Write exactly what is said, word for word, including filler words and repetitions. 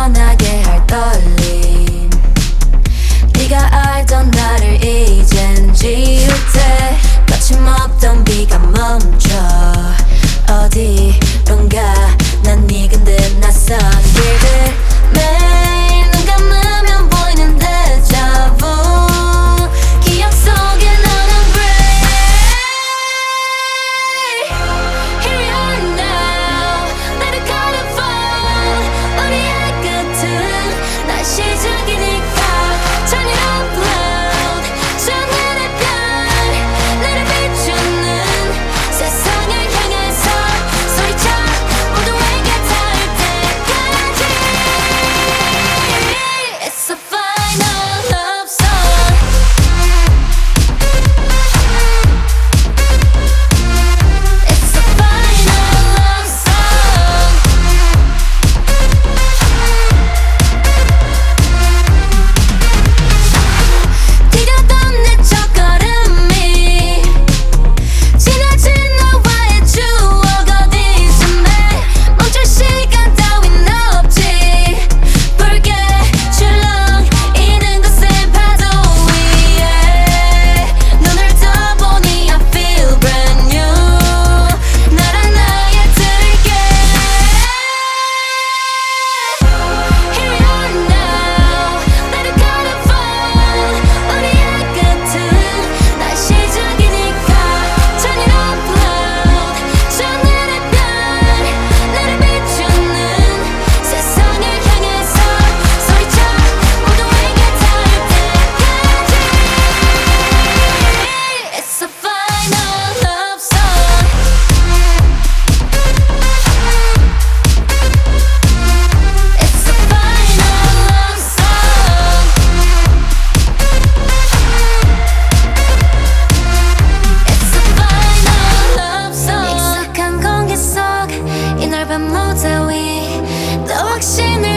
떠나게 할 떨림 네가 알던 나를 이젠 지울 때 거침없던 비가 멈춰 어디론가 난 네 근데 낯선 길들 매일 눈 감으면 보이는 데자부 기억 속에 너는 break Here we are now Let it kind of fall 우리의 끝은 날 시작이니까 Turn it up loud 저 하늘의 별 나를 비추는 세상을 향해서 소리쳐 모두에게 닿을 때까지 It's a final love song It's a final love song 디뎠던 내 첫걸음이 지나친 너와의 추억 어디쯤에 멈출 시간 따윈 없지 붉게 출렁이는 곳에 파도 위에 눈을 떠보니 I feel brand new 나란 나의 들게 Here we are now Let it kind of fall 우리의 끝은 날 시작이니까 Turn it up loud 저 하늘의 별 나를 비추는 세상을 향해서 소리쳐 모두에게 닿을 때까지 It's a final love song It's a final love song It's a final love song 익숙한 공기 속 이 넓은 무대 위 또 확신을